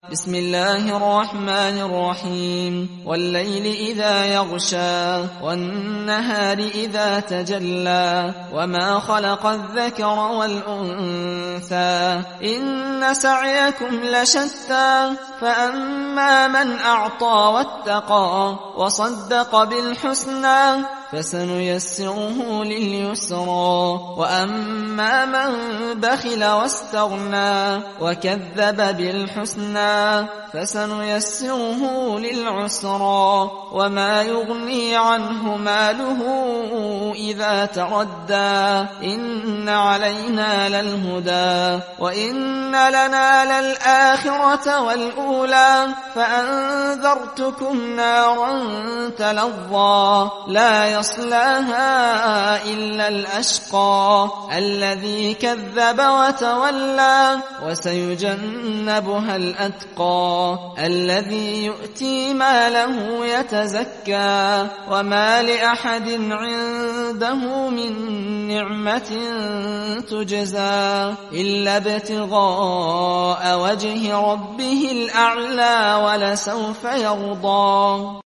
بسم الله الرحمن الرحيم والليل إذا يغشى والنهار إذا تجلى وما خلق الذكر والأنثى إن سعيكم لشتى فأما من أعطى واتقى وصدق بالحسنى فسنيسره لليسرى وأما من بخل واستغنى وكذب بالحسنى فسنيسره للعسرى وما يغني عنه ماله إذا تردى إن علينا للهدى وإن لنا للآخرة والأولى فأنذرتكم نارا تلظى لا يصلاها إلا الأشقى الذي كذب وتولى وسيجنبها الأتقى الذي يؤتي ماله يتزكى وما لأحد عنده من نعمة تجزى إلا ابتغاء وجه ربه الأعلى ولسوف يرضى.